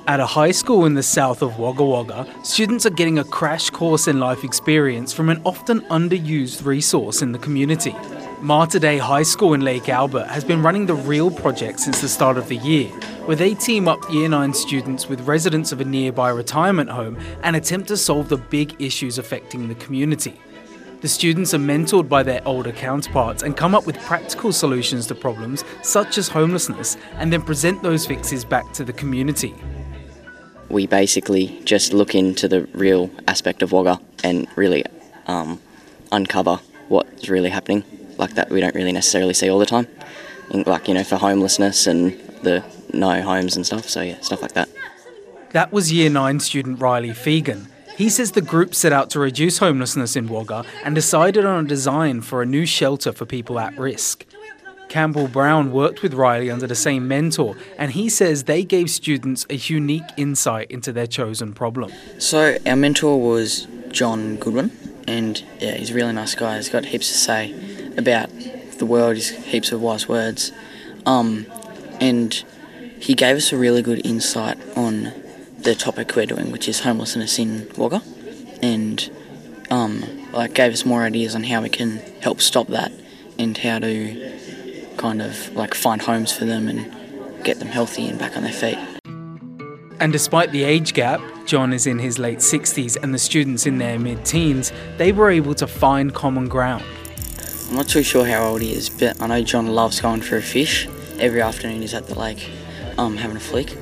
At a high school in the south of Wagga Wagga, students are getting a crash course in life experience from an often underused resource in the community. Mater Dei High School in Lake Albert has been running the REAL project since the start of the year, where they team up Year 9 students with residents of a nearby retirement home and attempt to solve the big issues affecting the community. The students are mentored by their older counterparts and come up with practical solutions to problems such as homelessness and then present those fixes back to the community. We basically just look into the real aspect of Wagga and really uncover what's really happening, like that we don't really necessarily see all the time, for homelessness and the no homes and stuff, so yeah, stuff like that. That was Year 9 student Riley Fegan. He says the group set out to reduce homelessness in Wagga and decided on a design for a new shelter for people at risk. Campbell Brown worked with Riley under the same mentor, and he says they gave students a unique insight into their chosen problem. So our mentor was John Goodwin, and yeah, he's a really nice guy. He's got heaps to say about the world, he's heaps of wise words. And he gave us a really good insight on the topic we're doing, which is homelessness in Wagga, and gave us more ideas on how we can help stop that and how to find homes for them and get them healthy and back on their feet. And despite the age gap, John is in his late 60s and the students in their mid-teens, they were able to find common ground. I'm not too sure how old he is, but I know John loves going for a fish. Every afternoon he's at the lake having a flick.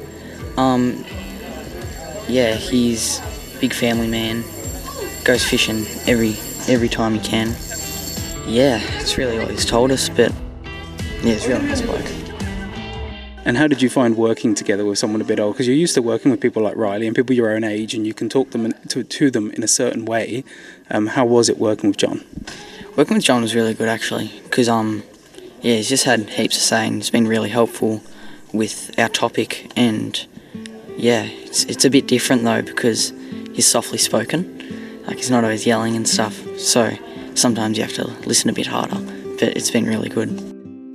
He's a big family man, goes fishing every time he can. Yeah, it's really what he's told us, but yeah, it's really nice bloke. And how did you find working together with someone a bit older? Because you're used to working with people like Riley and people your own age, and you can talk to them in a certain way. How was it working with John? Working with John was really good, actually, because he's just had heaps to say and he's been really helpful with our topic. And yeah, it's a bit different though because he's softly spoken, like he's not always yelling and stuff. So sometimes you have to listen a bit harder, but it's been really good.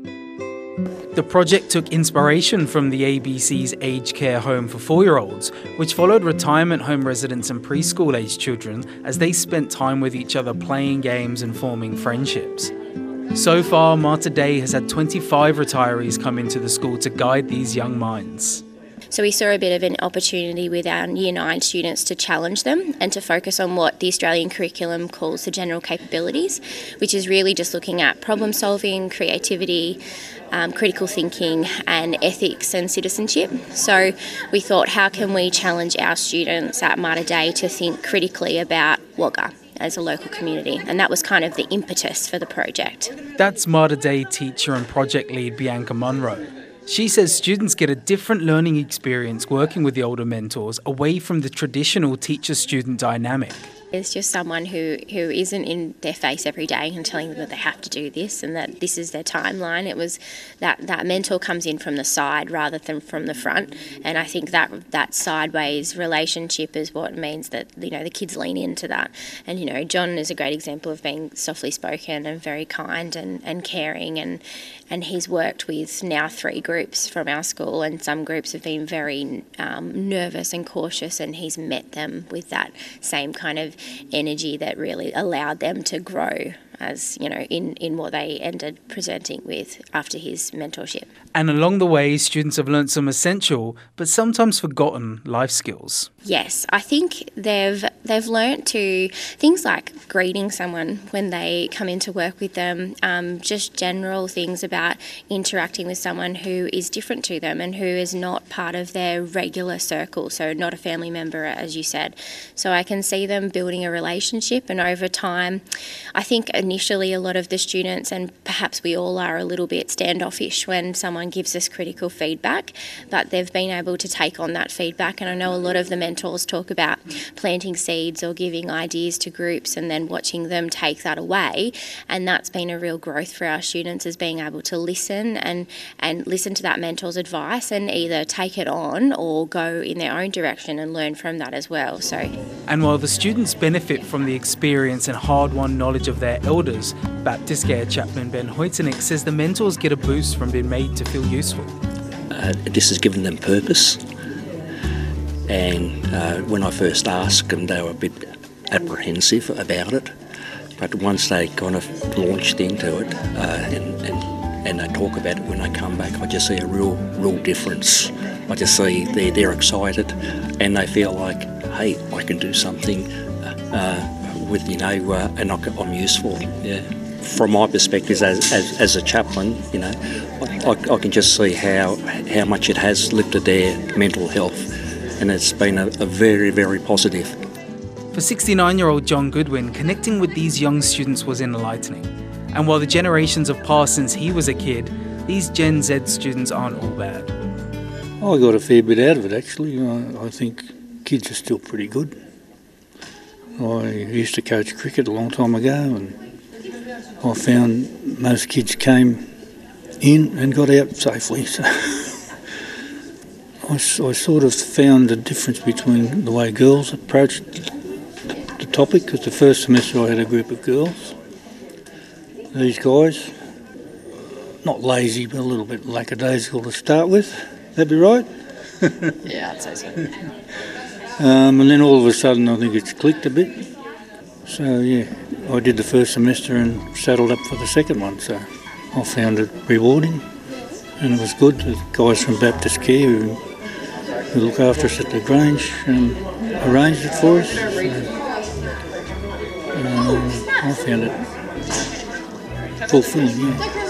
The project took inspiration from the ABC's Aged Care Home for 4-year-olds, which followed retirement home residents and preschool-aged children as they spent time with each other playing games and forming friendships. So far, Mater Dei has had 25 retirees come into the school to guide these young minds. So we saw a bit of an opportunity with our Year 9 students to challenge them and to focus on what the Australian curriculum calls the general capabilities, which is really just looking at problem solving, creativity, critical thinking and ethics and citizenship. So we thought, how can we challenge our students at Mater Dei to think critically about Wagga as a local community? And that was kind of the impetus for the project. That's Mater Dei teacher and project lead Bianca Munro. She says students get a different learning experience working with the older mentors away from the traditional teacher-student dynamic. It's just someone who isn't in their face every day and telling them that they have to do this and that this is their timeline. It was that mentor comes in from the side rather than from the front, and I think that sideways relationship is what means that the kids lean into that. And John is a great example of being softly spoken and very kind and caring, and he's worked with now 3 groups from our school, and some groups have been very nervous and cautious, and he's met them with that same kind of energy that really allowed them to grow as in what they ended presenting with after his mentorship. And along the way, students have learnt some essential but sometimes forgotten life skills. Yes, I think they've learnt to things like greeting someone when they come in to work with them, just general things about interacting with someone who is different to them and who is not part of their regular circle, so not a family member, as you said. So I can see them building a relationship, and over time, I think initially a lot of the students, and perhaps we all are, a little bit standoffish when someone gives us critical feedback, but they've been able to take on that feedback. And I know a lot of the mentors talk about planting seeds or giving ideas to groups and then watching them take that away, and that's been a real growth for our students, is being able to listen and listen to that mentor's advice and either take it on or go in their own direction and learn from that as well. And while the students benefit from the experience and hard-won knowledge of their elders, Baptist Care chaplain Ben Hoytenick says the mentors get a boost from being made to feel useful. This has given them purpose, and when I first asked them, they were a bit apprehensive about it. But once they kind of launched into it and they talk about it when they come back, I just see a real difference. I just see they're excited and they feel like, hey, I can do something with, and I'm useful. Yeah. From my perspective as a chaplain, I can just see how much it has lifted their mental health, and it's been a very, very positive. For 69-year-old John Goodwin, connecting with these young students was enlightening. And while the generations have passed since he was a kid, these Gen Z students aren't all bad. I got a fair bit out of it, actually. I think kids are still pretty good. I used to coach cricket a long time ago, and I found most kids came in and got out safely. So I sort of found the difference between the way girls approached the topic, because the first semester I had a group of girls. These guys, not lazy, but a little bit lackadaisical to start with. That'd be right? Yeah, I'd say so. And then all of a sudden I think it's clicked a bit. So yeah, I did the first semester and saddled up for the second one, so I found it rewarding and it was good. The guys from Baptist Care who look after us at the Grange arranged it for us. So, I found it fulfilling, yeah.